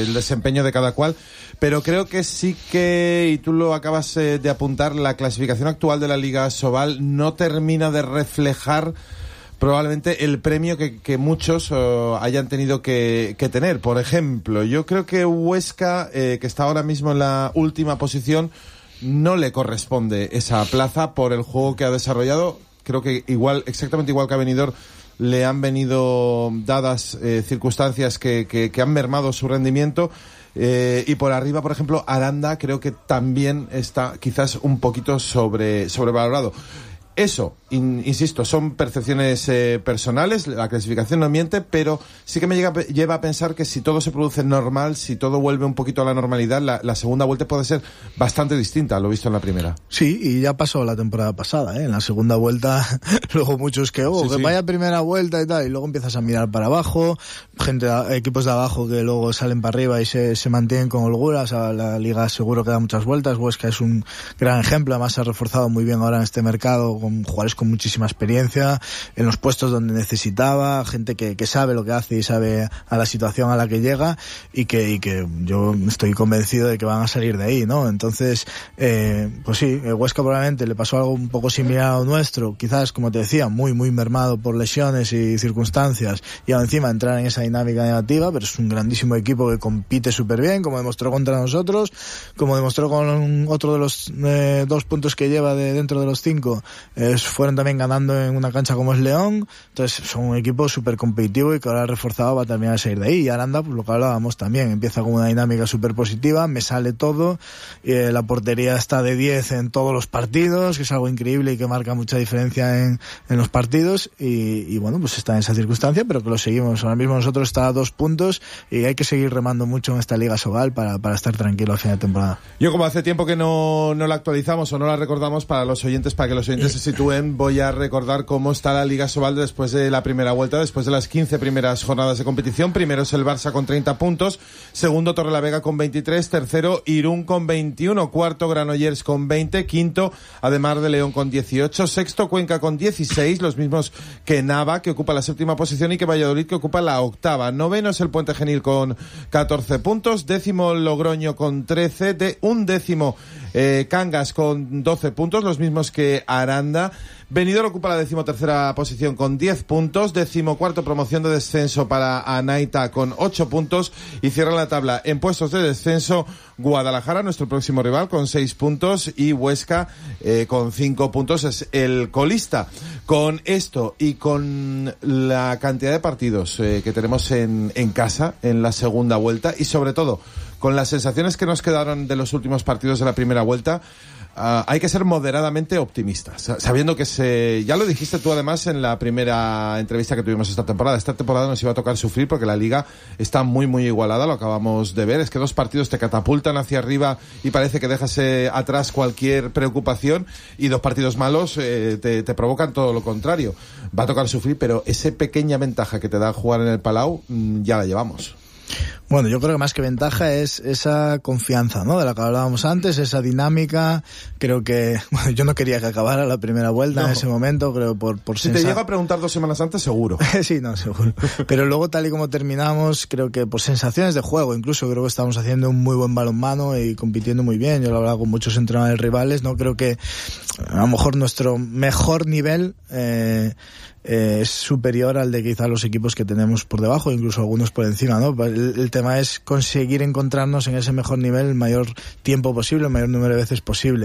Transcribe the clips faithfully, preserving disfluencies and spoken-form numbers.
eh, el desempeño de cada cual, pero creo que sí que, y tú lo acabas eh, de apuntar, la clasificación actual de la Liga Asobal no termina de reflejar probablemente el premio que, que muchos uh, hayan tenido que, que tener. Por ejemplo, yo creo que Huesca, eh, que está ahora mismo en la última posición, no le corresponde esa plaza por el juego que ha desarrollado. Creo que igual, exactamente igual que a Benidorm, le han venido dadas eh, circunstancias que, que, que han mermado su rendimiento. Eh, y por arriba, por ejemplo, Aranda creo que también está quizás un poquito sobre sobrevalorado. Eso, in, insisto, son percepciones eh, personales, la clasificación no miente, pero sí que me llega, lleva a pensar que si todo se produce normal, si todo vuelve un poquito a la normalidad, la, la segunda vuelta puede ser bastante distinta a lo visto en la primera. Sí, y ya pasó la temporada pasada, ¿eh? En la segunda vuelta, luego muchos que, oh, sí, que sí. vaya primera vuelta y tal, y luego empiezas a mirar para abajo, gente, equipos de abajo que luego salen para arriba y se, se mantienen con holgura. O sea, la liga seguro que da muchas vueltas. Huesca es un gran ejemplo, además se ha reforzado muy bien ahora en este mercado, con jugadores con muchísima experiencia, en los puestos donde necesitaba, gente que, que sabe lo que hace y sabe a la situación a la que llega, y que, y que yo estoy convencido de que van a salir de ahí, ¿no? Entonces, eh, pues sí, Huesca probablemente le pasó algo un poco similar a lo nuestro, quizás, como te decía, muy, muy mermado por lesiones y circunstancias, y aún encima entrar en esa dinámica negativa, pero es un grandísimo equipo que compite súper bien, como demostró contra nosotros, como demostró con otro de los eh, dos puntos que lleva de dentro de los cinco, eh, fueron también ganando en una cancha como es León. Entonces son un equipo súper competitivo y que ahora reforzado va a terminar de salir de ahí. Y Aranda, pues lo que hablábamos también, empieza con una dinámica súper positiva, me sale todo, eh, la portería está de diez en todos los partidos, que es algo increíble y que marca mucha diferencia en, en los partidos, y, y bueno, pues está en esa circunstancia, pero que lo seguimos. Ahora mismo nosotros está a dos puntos y hay que seguir remando mucho en esta Liga Asobal para, para estar tranquilo al final de temporada. Yo, como hace tiempo que no, no la actualizamos o no la recordamos para los oyentes, para que los oyentes se sitúen, voy a recordar cómo está la Liga Asobal después de la primera vuelta, después de las quince primeras jornadas de competición. Primero es el Barça con treinta puntos, segundo Torrelavega con veintitrés, tercero Irún con veintiuno, cuarto Granollers con veinte, quinto Ademar de León con dieciocho, sexto Cuenca con dieciséis, los mismos que Nava, que ocupa la séptima posición, y que Valladolid, que ocupa la octava. Noveno es el Puente Genil con catorce puntos, décimo Logroño con trece, de un décimo eh, Cangas con doce puntos, los mismos que Aranda. Benidorm ocupa la decimotercera posición con diez puntos, decimocuarto promoción de descenso para Anaita con ocho puntos, y cierra la tabla en puestos de descenso Guadalajara, nuestro próximo rival, con seis puntos, y Huesca eh, con cinco puntos es el colista. Con esto y con la cantidad de partidos eh, que tenemos en, en casa en la segunda vuelta, y sobre todo con las sensaciones que nos quedaron de los últimos partidos de la primera vuelta, Uh, hay que ser moderadamente optimistas, sabiendo que se, ya lo dijiste tú además en la primera entrevista que tuvimos esta temporada, esta temporada nos iba a tocar sufrir porque la liga está muy muy igualada, lo acabamos de ver, es que dos partidos te catapultan hacia arriba y parece que dejas eh, atrás cualquier preocupación, y dos partidos malos eh, te, te provocan todo lo contrario. Va a tocar sufrir, pero esa pequeña ventaja que te da jugar en el Palau, mmm, ya la llevamos. Bueno, yo creo que más que ventaja es esa confianza, ¿no? De la que hablábamos antes, esa dinámica. Creo que, bueno, yo no quería que acabara la primera vuelta no. en ese momento, creo por, por Si sensa... te llego a preguntar dos semanas antes, seguro. Sí, no, seguro. Pero luego, tal y como terminamos, creo que por sensaciones de juego, incluso creo que estamos haciendo un muy buen balonmano y compitiendo muy bien. Yo lo he hablado con muchos entrenadores rivales, ¿no? Creo que a lo mejor nuestro mejor nivel, eh, Eh, es superior al de quizá los equipos que tenemos por debajo, incluso algunos por encima, ¿no? El, el tema es conseguir encontrarnos en ese mejor nivel el mayor tiempo posible, el mayor número de veces posible.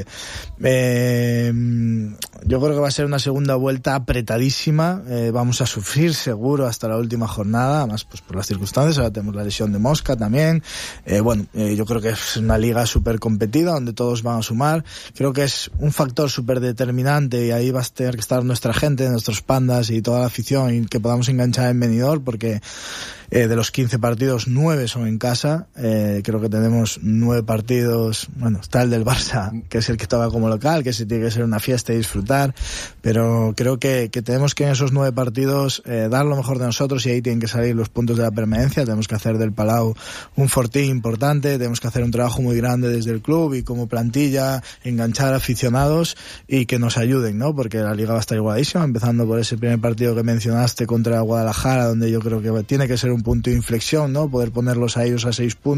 Eh, yo creo que va a ser una segunda vuelta apretadísima, eh, vamos a sufrir seguro hasta la última jornada, además pues por las circunstancias, ahora tenemos la lesión de Mosca también, eh, bueno, eh, yo creo que es una liga súper competida donde todos van a sumar, creo que es un factor súper determinante, y ahí va a tener que estar nuestra gente, nuestros pandas y toda la afición, y que podamos enganchar en Benidorm, porque eh, de los quince partidos, nueve son en casa, eh, creo que tenemos nueve partidos, bueno, está el del Barça, que es el que toca como local, que sí tiene que ser una fiesta y disfrutar, pero creo que, que tenemos que en esos nueve partidos eh, dar lo mejor de nosotros, y ahí tienen que salir los puntos de la permanencia. Tenemos que hacer del Palau un fortín importante, tenemos que hacer un trabajo muy grande desde el club y como plantilla, enganchar aficionados y que nos ayuden, ¿no? Porque la liga va a estar igualadísima, empezando por ese primer partido que mencionaste contra Guadalajara, donde yo creo que tiene que ser un punto de inflexión, ¿no? Poder ponerlos a ellos a seis puntos